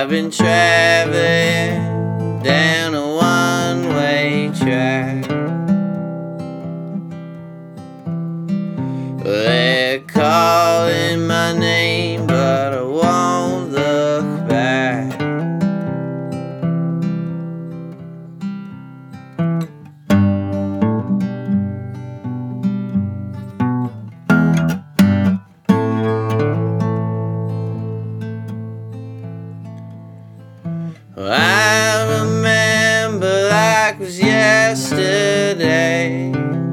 I've been traveling down a one-way track. They're calling my name, but I won't look back. I remember like it was yesterday,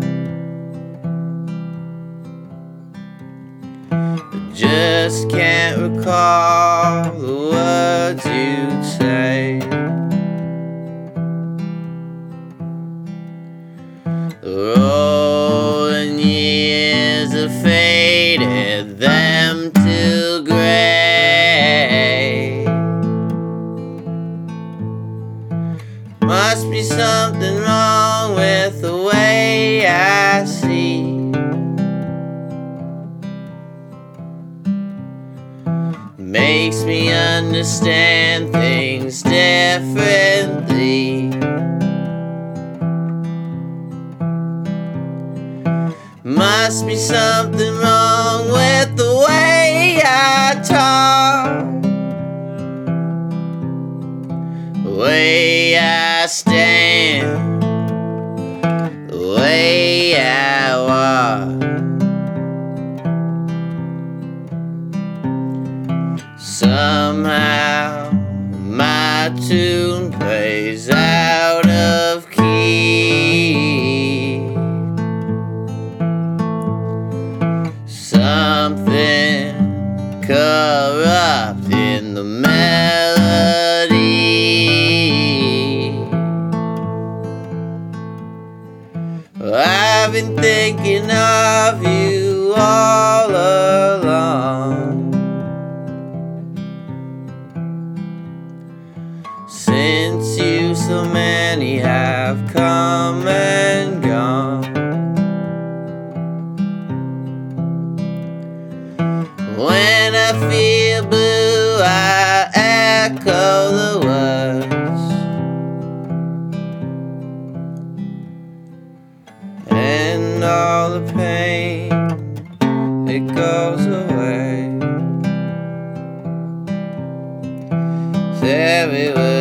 but just can't recall the words you'd say. The rolling years have faded them to gray. Must be something wrong with the way I see. Makes me understand things differently. Must be something wrong with the way I talk, the way I stand, the way I walk. Somehow my tune plays out of key. Something corrupt in the melody. I've been thinking of you all along, since you so many have come and gone. When I feel blue, I echo the words, and all the pain, it goes away. It's everywhere.